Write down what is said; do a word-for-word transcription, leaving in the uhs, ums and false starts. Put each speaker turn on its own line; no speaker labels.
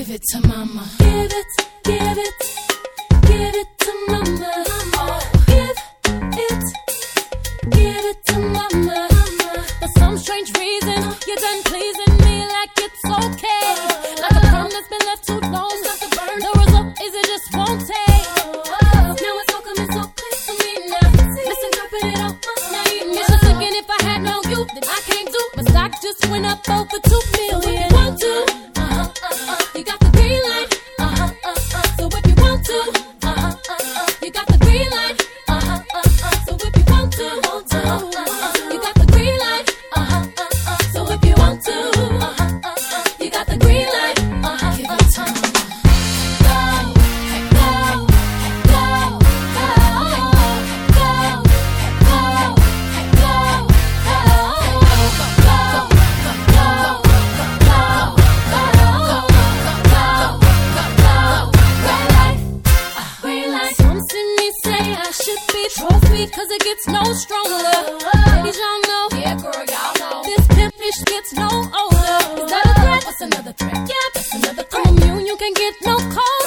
Give it to mama.
Give it, give it, give it to mama. Give it, give it to mama. For some strange reason, you're done pleasing me like it's okay. Like a perm that's been left too long. The result is it just won't take. Now it's all coming so clear to me now. Misinterpret it all must name. It's just thinking if I had no you, then I can't do. My stock just went up over two million. One, two. You got the green light, uh-huh, uh-uh. So if you want to, uh-huh, uh-uh. You got the green light, uh-huh, uh-uh. So if you want to, uh-huh, uh-uh. You got the green light, uh-huh, uh-uh. So if you want to, uh-huh, uh-uh. You got the green light, uh-huh,
Give it to
uh-uh.
mama.
Trophy, cause it gets no stronger. Ladies, y'all know,
Yeah, girl, y'all know.
this pimpish gets no older. Is that a threat?
What's another threat?
Yeah, that's another threat. From you, you can get no colder.